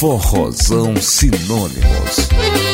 Forrozão Sinônimos.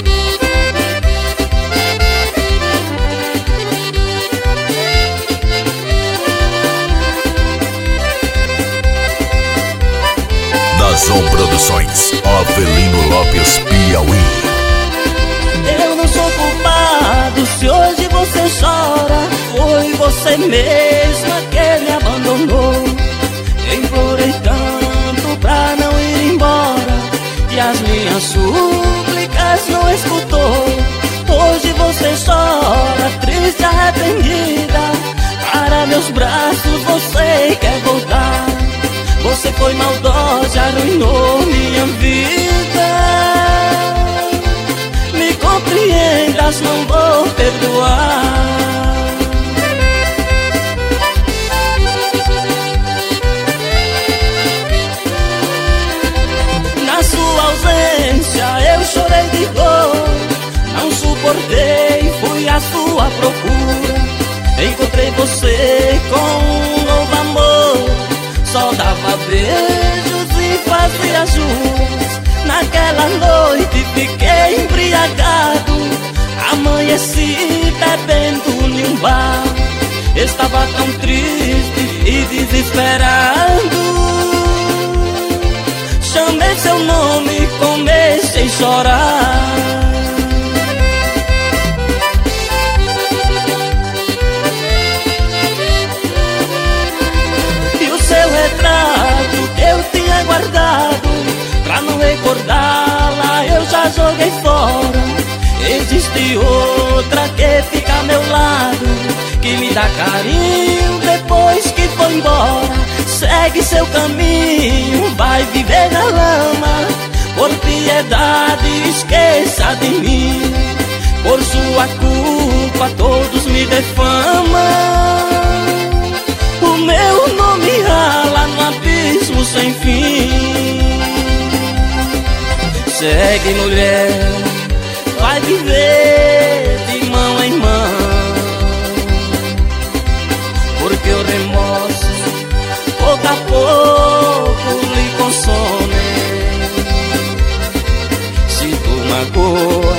Dazon Produções, Avelino Lopes, Piauí. Eu não sou culpado se hoje você chora. Foi você mesma que me abandonou. Implorei tanto pra não ir embora e as minhas súplicas não escutou. Hoje você chora, triste, arrependida. Para meus braços você quer voltar. Você foi maldosa, arruinou minha vida. Me compreendas, não vou perdoar. Na sua ausência eu chorei de dor. Não suportei, fui à sua procura. Encontrei você com um novo amor. Só dava beijos e fazia juras. Naquela noite fiquei embriagado. Amanheci bebendo em um bar. Estava tão triste e desesperado. Chamei seu nome e comecei a chorar. Retrato que eu tinha guardado, pra não recordá-la eu já joguei fora. Existe outra que fica ao meu lado, que me dá carinho depois que foi embora. Segue seu caminho, vai viver na lama. Por piedade esqueça de mim. Por sua culpa todos me defamam. O meu nome rala no abismo sem fim. Segue, mulher, vai viver de mão em mão. Porque o remorso, pouco a pouco, lhe consome. Se tu magoa,